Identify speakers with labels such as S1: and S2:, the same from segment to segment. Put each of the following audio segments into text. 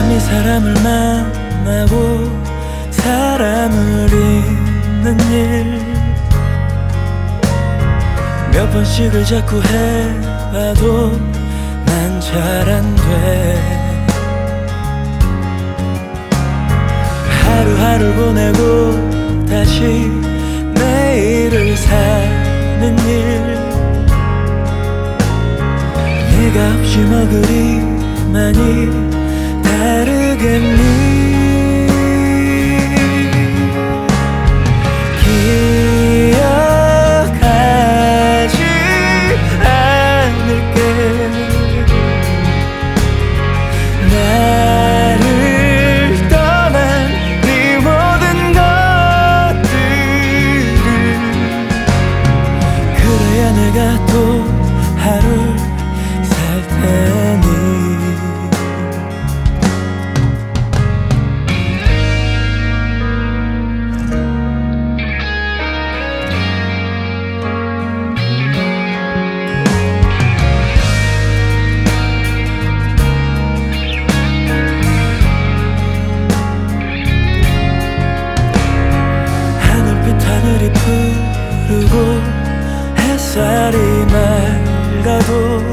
S1: 사람이 사람을 만나고 사람을 잊는 일 몇 번씩을 자꾸 해봐도 난 잘 안 돼. 하루하루 보내고 다시 내일을 사는 일 네가 없이 뭐 그리 많이 다르겠니. 기억하지 않을게. 나를 떠난 네 모든 것들을 그래야 내가 또 하루 살 테니. 하늘이 푸르고 햇살이 맑아도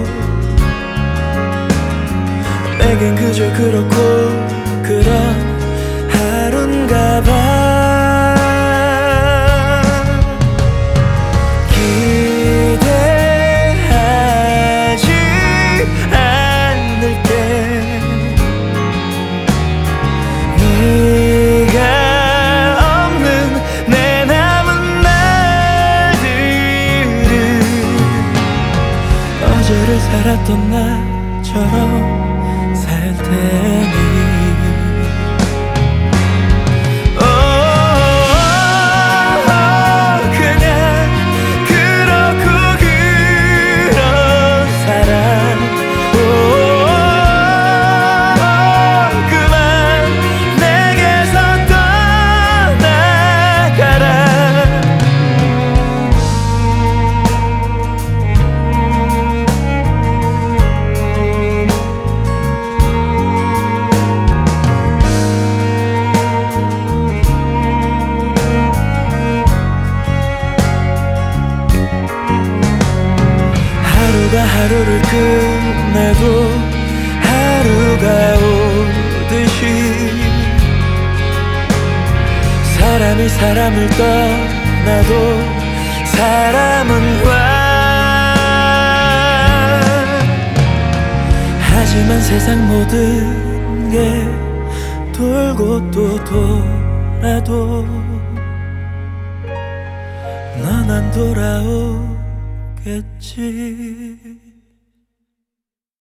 S1: 내겐 그저 그렇고 그런 하루인가 봐. 기대하지 않을게. 네가 없는 내 남은 날들은 어제를 살았던 나처럼 살 테니. 그냥 그렇고 그런 사람. 그만 내게서 떠나가라. 하루가 하루를 끝내도 하루가 오듯이 사람이 사람을 떠나도 사람은 와. 하지만 세상 모든 게 돌고 또 돌아도 넌 안 돌아오겠지.